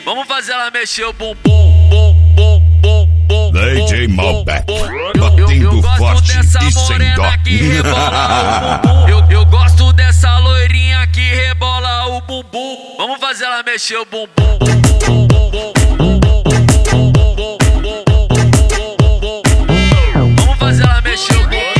Vamos fazer ela mexer o bumbum, bum, bum, bum, bum. DJ Malbec, batendo forte e sem dó. Que rebola o bumbum. Eu gosto dessa loirinha que rebola o bumbum. Vamos fazer ela mexer o bumbum. Vamos fazer ela mexer o bumbum.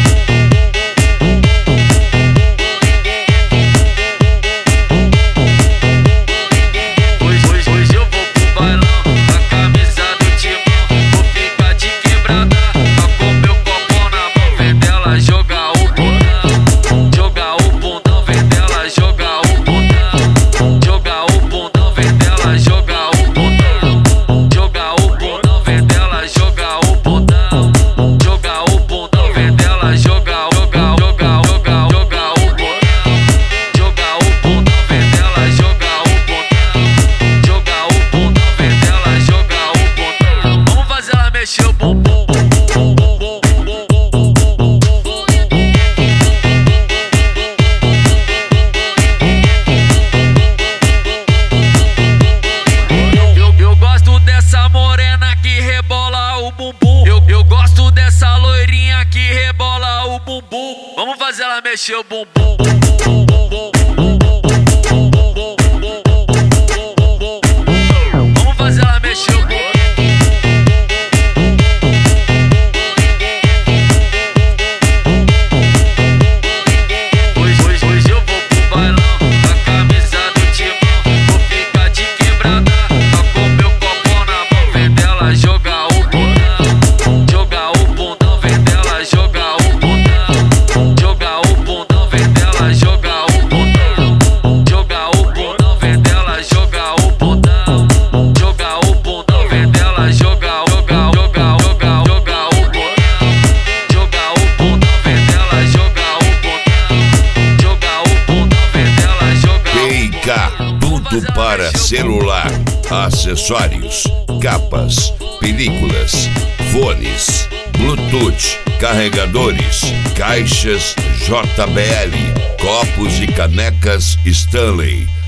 Eu gosto dessa morena que rebola o bumbum. Eu gosto dessa loirinha que rebola o bumbum. Vamos fazer ela mexer o bumbum. Vamos fazer ela mexer o bumbum. Tudo para celular, acessórios, capas, películas, fones, Bluetooth, carregadores, caixas JBL, copos e canecas Stanley.